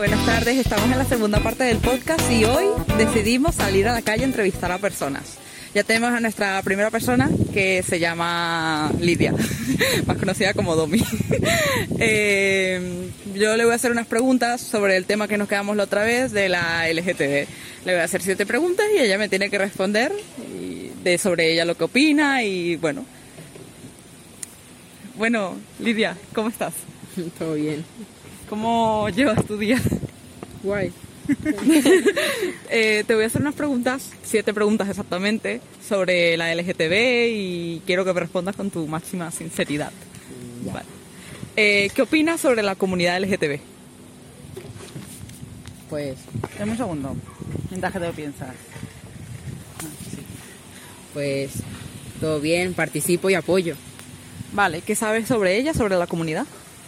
buenas tardes. Estamos en la segunda parte del podcast y hoy decidimos salir a la calle a entrevistar a personas. Ya tenemos a nuestra primera persona, que se llama Lidia, más conocida como Domi. Yo le voy a hacer unas preguntas sobre el tema que nos quedamos la otra vez de la LGTB. Le voy a hacer 7 preguntas y ella me tiene que responder sobre ella lo que opina y bueno. Bueno, Lidia, ¿cómo estás? Todo bien. ¿Cómo llevas tu día? Guay. Te voy a hacer unas preguntas, 7 preguntas exactamente, sobre la LGTB y quiero que me respondas con tu máxima sinceridad. Vale. ¿Qué opinas sobre la comunidad LGTB? Pues, Dame un segundo, mientras que te lo piensas. pues, todo bien, participo y apoyo. Vale, ¿qué sabes sobre ella, sobre la comunidad?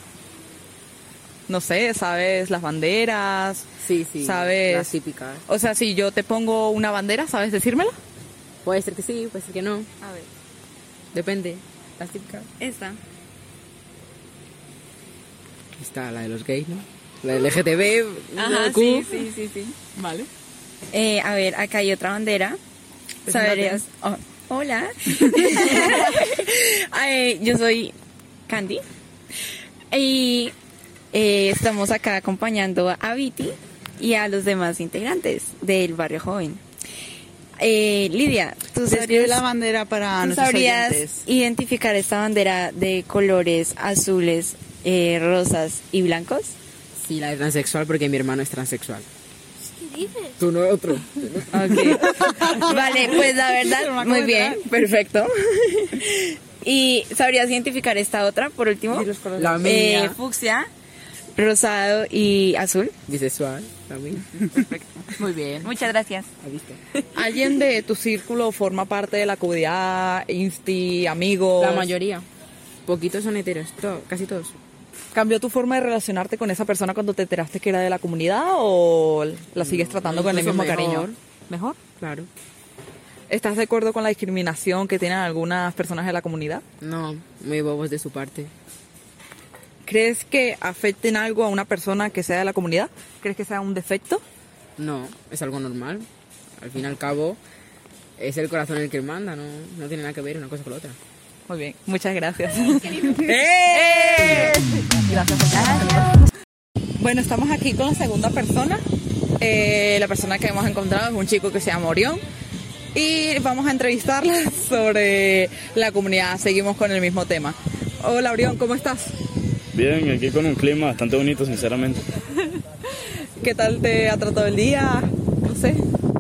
No sé, ¿sabes las banderas? Sí, ¿Sabes? las típicas. O sea, si yo te pongo una bandera, ¿sabes decírmela? Puede ser que sí, puede ser que no. A ver. Depende. Las típicas. Esta. Está la de los gays, ¿no? La LGTB. Ajá, Q. sí. Vale. A ver, acá hay otra bandera. Sabrías. Oh, hola. Yo soy Candy. Y estamos acá acompañando a Viti y a los demás integrantes del Barrio Joven. Lidia, ¿tú Describe la bandera para ¿tú nuestros sabrías oyentes? identificar esta bandera de colores azules, rosas y blancos? Sí, la de transexual porque mi hermano es transexual. ¿Qué dices? Tú no otro. Okay. Vale, pues la verdad, muy bien, perfecto. ¿Y sabrías identificar esta otra, por último? La mía. Fucsia, rosado y azul. Bisexual, también. Muy bien. Muchas gracias. ¿Has visto? ¿Alguien de tu círculo forma parte de la comunidad, insti, amigos? La mayoría. Poquitos son heteros, casi todos. ¿Cambió tu forma de relacionarte con esa persona cuando te enteraste que era de la comunidad o la sigues tratando con el incluso mismo mejor. cariño? ¿Mejor? Claro. ¿Estás de acuerdo con la discriminación que tienen algunas personas de la comunidad? No, muy bobos de su parte. ¿Crees que afecten algo a una persona que sea de la comunidad? ¿Crees que sea un defecto? No, es algo normal. Al fin y al cabo, es el corazón el que manda, no tiene nada que ver una cosa con la otra. Muy bien, muchas gracias. Bueno, estamos aquí con la segunda persona. La persona que hemos encontrado es un chico que se llama Orión. Y vamos a entrevistarla sobre la comunidad. Seguimos con el mismo tema. Hola Orión, ¿cómo estás? Bien, aquí con un clima bastante bonito, sinceramente. ¿Qué tal te ha tratado el día? No sé.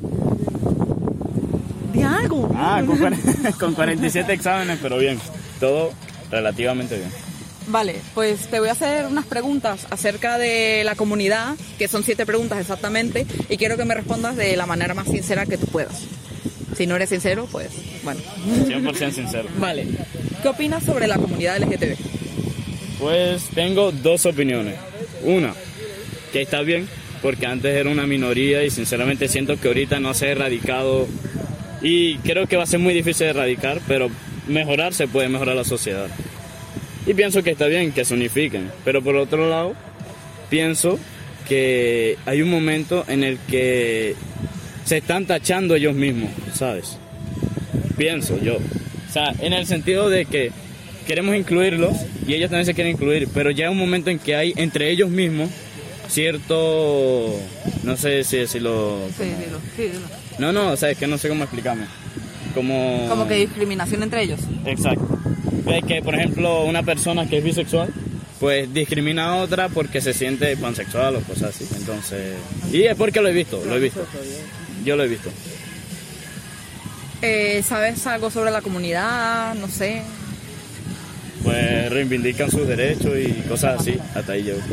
Di algo. Con 47 exámenes, pero bien. Todo relativamente bien. Vale, pues te voy a hacer unas preguntas acerca de la comunidad, que son 7 preguntas exactamente, y quiero que me respondas de la manera más sincera que tú puedas. Si no eres sincero, pues bueno. 100% sincero. Vale. ¿Qué opinas sobre la comunidad LGTB? Pues tengo 2 opiniones. Una, que está bien, porque antes era una minoría y sinceramente siento que ahorita no se ha erradicado. Y creo que va a ser muy difícil de erradicar, pero mejorar se puede mejorar la sociedad. Y pienso que está bien que se unifiquen, pero por otro lado, pienso que hay un momento en el que se están tachando ellos mismos, ¿sabes? Pienso yo. O sea, en el sentido de que queremos incluirlos y ellos también se quieren incluir, pero ya hay un momento en que hay entre ellos mismos cierto, no sé si decirlo... Sí, dilo. No, o sea, es que no sé cómo explicarme. Como que discriminación entre ellos. Exacto. Es que, por ejemplo, una persona que es bisexual, pues discrimina a otra porque se siente pansexual o cosas así. Entonces... Y es porque lo he visto. Yo lo he visto. ¿Sabes algo sobre la comunidad? No sé. Pues reivindican sus derechos y cosas así. Hasta ahí llego.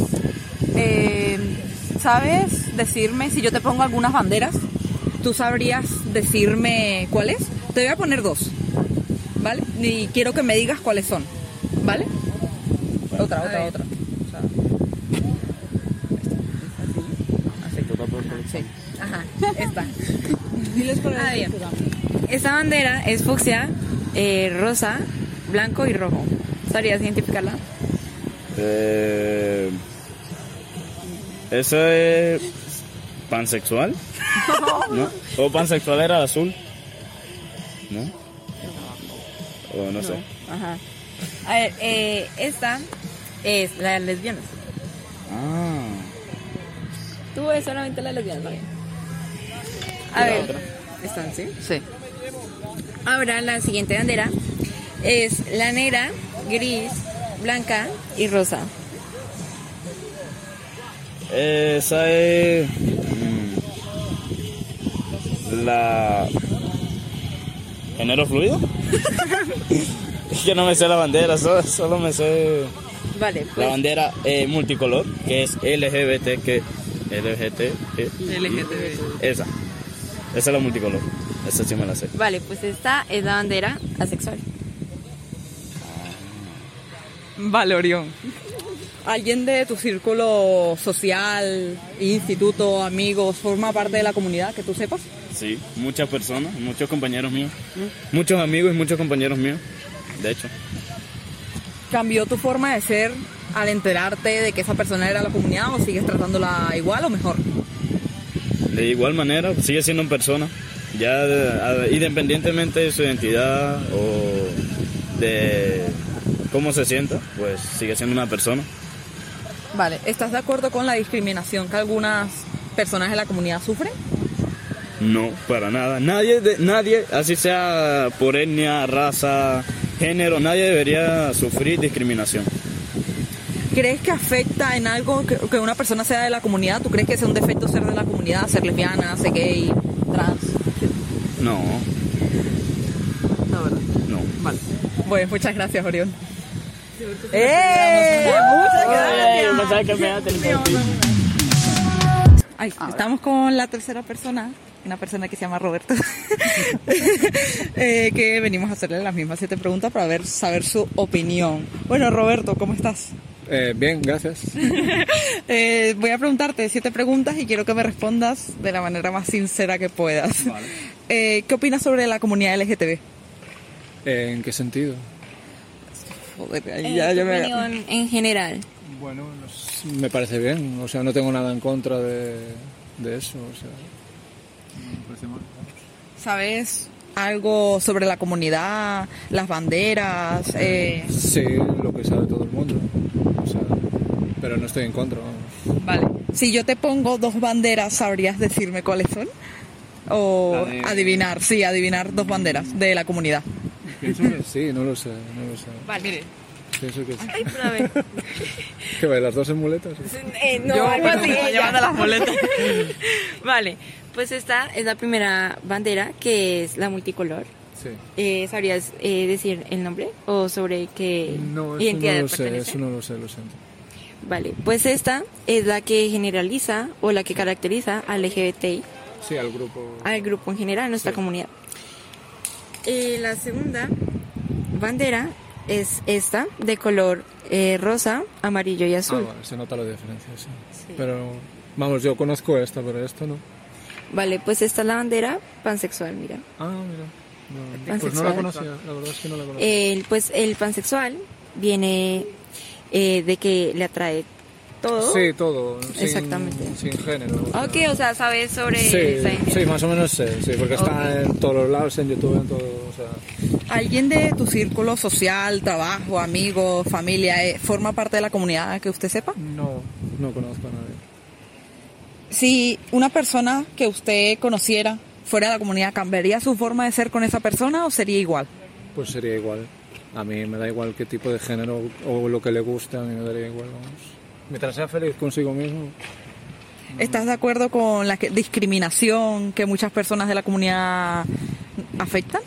¿Sabes decirme si yo te pongo algunas banderas? ¿Tú sabrías decirme cuáles? Te voy a poner 2, ¿vale? Y quiero que me digas cuáles son, ¿vale? Otra. O sea, sí. Ajá, esta. Diles con el Ah, bien. título. Esta bandera es fucsia, rosa, blanco y rojo. ¿Sabrías identificarla? Eso es pansexual, ¿no? ¿O pansexual era el azul? ¿No? O no sé. Ajá. A ver, esta es la de lesbianas. Ah. Tú ves solamente la lesbiana también. A ver, ¿están, sí? Sí. Ahora la siguiente bandera es la negra, gris, blanca y rosa. Esa es la género fluido. Es que no me sé la bandera, solo me sé Vale, la pues bandera multicolor, que es LGBT, que LGTB. Esa es la multicolor. Esa sí me la sé. vale, pues esta es la bandera asexual. Vale, Orión. ¿Alguien de tu círculo social, instituto, amigos, forma parte de la comunidad que tú sepas? Sí, muchas personas, muchos compañeros míos, muchos amigos y muchos compañeros míos, de hecho. ¿Cambió tu forma de ser al enterarte de que esa persona era la comunidad o sigues tratándola igual o mejor? De igual manera, sigue siendo una persona, ya independientemente de su identidad o de cómo se sienta, pues sigue siendo una persona. Vale, ¿estás de acuerdo con la discriminación que algunas personas de la comunidad sufren? No, para nada. Nadie, así sea por etnia, raza, género, nadie debería sufrir discriminación. ¿Crees que afecta en algo que una persona sea de la comunidad? ¿Tú crees que es un defecto ser de la comunidad, ser lesbiana, ser gay, trans? No, No, ¿verdad? no. Vale. Bueno, muchas gracias, Orión. Muchas gracias. Ay, estamos con la tercera persona, una persona que se llama Roberto, que venimos a hacerle las mismas 7 preguntas para saber su opinión. Bueno, Roberto, ¿cómo estás? Bien, gracias. Voy a preguntarte 7 preguntas y quiero que me respondas de la manera más sincera que puedas. Vale. ¿Qué opinas sobre la comunidad LGTB? ¿En qué sentido? Joder, ahí Tu ya me... opinión en general. Bueno, me parece bien. O sea, no tengo nada en contra de eso. O sea, me parece mal. ¿Sabes algo sobre la comunidad, las banderas? Sí, lo que sabe todo el mundo. O sea, pero no estoy en contra. Vamos. Vale. Si yo te pongo 2 banderas, ¿sabrías decirme cuáles son? O adivinar 2 banderas de la comunidad. Pienso que sí, no lo sé. Vale. Pienso que sí. Ay, pero a ver. ¿Qué va, las 2 en muletas? No, algo así. llevando las boletas. Vale, pues esta es la primera bandera, que es la multicolor. Sí. ¿Sabrías decir el nombre o sobre qué No, eso identidad no lo sé, pertenece? eso no lo sé, lo siento. Vale, pues esta es la que generaliza o la que caracteriza al LGBTI, Sí, al grupo. al grupo en general, nuestra comunidad. La segunda bandera es esta, de color rosa, amarillo y azul. Vale, se nota la diferencia, sí. Sí. Pero, vamos, yo conozco esta, pero esto no. Vale, pues esta es la bandera pansexual, mira. Ah, mira. No, pues Pansexual. no la conocía, la verdad es que no la conocía. Pues el pansexual viene de que le atrae todo. Sí, todo. Exactamente. Sin género. o sea. Ok, o sea, sabes sobre Sí, esa identidad. sí, más o menos sé, sí, porque está en todos los lados, en YouTube, en todo, o sea... ¿Alguien de tu círculo social, trabajo, amigos, familia, forma parte de la comunidad que usted sepa? No conozco a nadie. Si una persona que usted conociera fuera de la comunidad, ¿cambiaría su forma de ser con esa persona o sería igual? Pues sería igual. A mí me da igual qué tipo de género o lo que le guste, a mí me daría igual, vamos. Mientras sea feliz consigo mismo. ¿Estás de acuerdo con la discriminación que muchas personas de la comunidad afectan?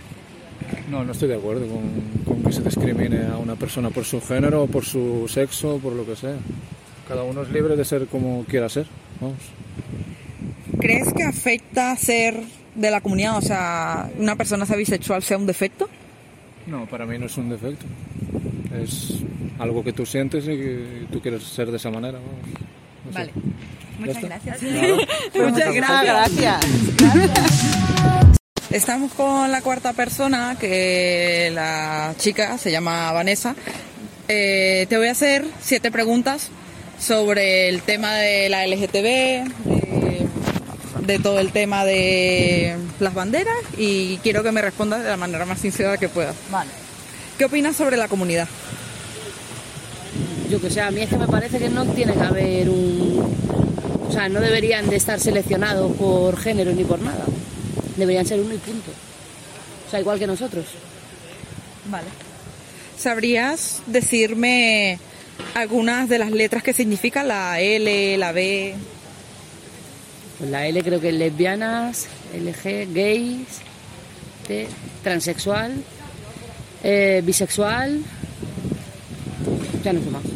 No estoy de acuerdo con que se discrimine a una persona por su género, por su sexo, por lo que sea. Cada uno es libre de ser como quiera ser, vamos. ¿Crees que afecta ser de la comunidad, o sea, una persona sea bisexual sea un defecto? No, para mí no es un defecto. Es algo que tú sientes y que tú quieres ser de esa manera, vamos. No sé. Vale. Muchas gracias. Muchas gracias. Estamos con la cuarta persona, que la chica se llama Vanessa. Te voy a hacer 7 preguntas sobre el tema de la LGTB, de todo el tema de las banderas, y quiero que me respondas de la manera más sincera que puedas. Vale. ¿Qué opinas sobre la comunidad? Yo que sé, a mí es que me parece que no tiene que haber o sea, no deberían de estar seleccionados por género ni por nada. Deberían ser uno y punto. O sea, igual que nosotros. Vale. ¿Sabrías decirme algunas de las letras que significa la L, la B? Pues la L creo que es lesbianas, LG, gays, transexual, bisexual. Ya no sé más.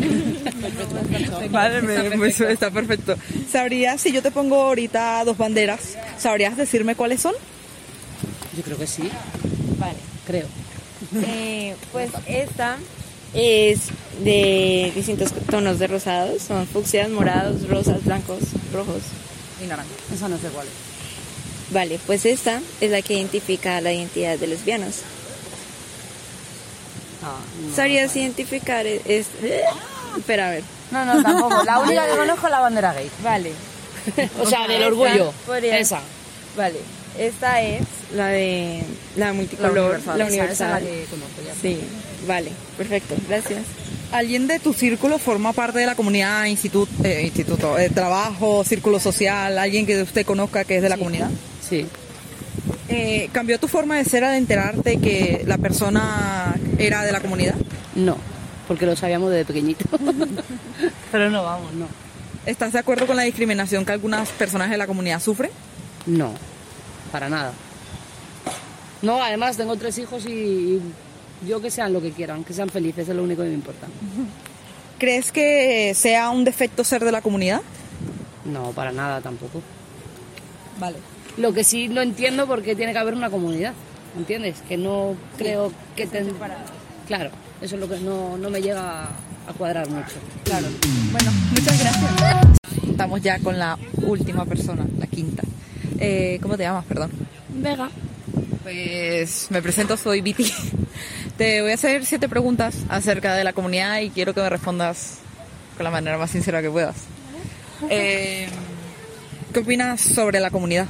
Vale, está perfecto. ¿Sabrías, si yo te pongo ahorita 2 banderas, sabrías decirme cuáles son? Yo creo que sí. Vale. Creo. Pues esta es de distintos tonos de rosados. Son fucsias, morados, rosas, blancos, rojos y naranjas. Esa no sé cuál es. Vale, pues esta es la que identifica la identidad de lesbianos. No, ¿Sabrías identificar? Espera, a ver. no, tampoco. La única que conozco es la bandera gay. Vale. O sea, del orgullo. Podría- Esa. Vale. Esta es la de la multicolor, la universal. Esa es la que conozco ya. Sí, vale, perfecto, gracias. ¿Alguien de tu círculo forma parte de la comunidad, trabajo, círculo social? ¿Alguien que usted conozca que es de la comunidad? Sí. ¿Cambió tu forma de ser al enterarte que la persona era de la comunidad? No, porque lo sabíamos desde pequeñito. Pero no, vamos, no. ¿Estás de acuerdo con la discriminación que algunas personas de la comunidad sufren? No, para nada. No, además tengo 3 hijos y yo que sean lo que quieran, que sean felices, es lo único que me importa. ¿Crees que sea un defecto ser de la comunidad? No, para nada tampoco. Vale. Lo que sí no entiendo por qué tiene que haber una comunidad, ¿entiendes? Que no creo que... Claro, eso es lo que no me llega a cuadrar mucho. Claro. Bueno, muchas gracias. Estamos ya con la última persona, la quinta. ¿Cómo te llamas, perdón? Vega. Pues me presento, soy Viti. Te voy a hacer 7 preguntas acerca de la comunidad y quiero que me respondas con la manera más sincera que puedas. ¿Qué opinas sobre la comunidad?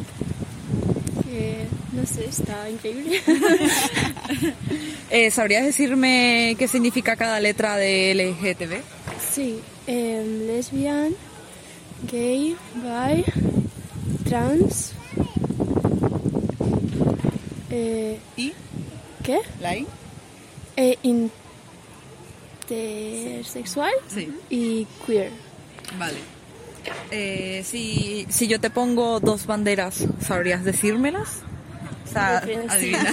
No sé, está increíble. ¿Sabrías decirme qué significa cada letra de LGTB? Sí, lesbian, gay, bi, trans. ¿Y? ¿Qué? ¿La I? Intersexual Sí. y queer. Vale. Si yo te pongo 2 banderas, ¿sabrías decírmelas? O sea, Sí. adivina.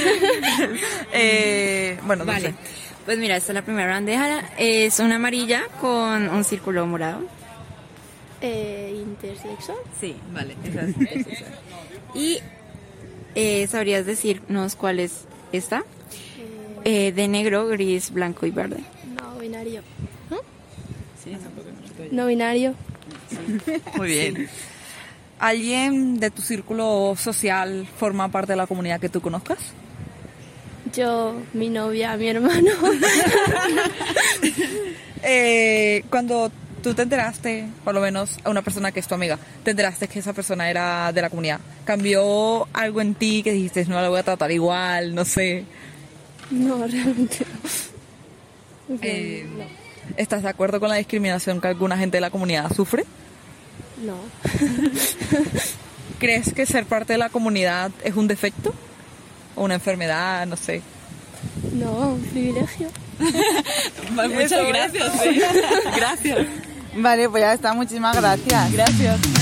Bueno, no Vale. sé. Pues mira, esta es la primera bandeja. Es una amarilla con un círculo morado. Intersexual. Sí, vale. Esa es. Y ¿sabrías decirnos cuál es esta? De negro, gris, blanco y verde. No binario. No binario. Muy bien. ¿Alguien de tu círculo social forma parte de la comunidad que tú conozcas? Yo, mi novia, mi hermano. Cuando tú te enteraste, por lo menos a una persona que es tu amiga, te enteraste que esa persona era de la comunidad, ¿cambió algo en ti que dijiste, no la voy a tratar igual, no sé? No, realmente no. No. ¿Estás de acuerdo con la discriminación que alguna gente de la comunidad sufre? No. ¿Crees que ser parte de la comunidad es un defecto? ¿O una enfermedad? No sé. No, un privilegio. Muchas gracias. Gracias. Vale, pues ya está. Muchísimas gracias. Gracias.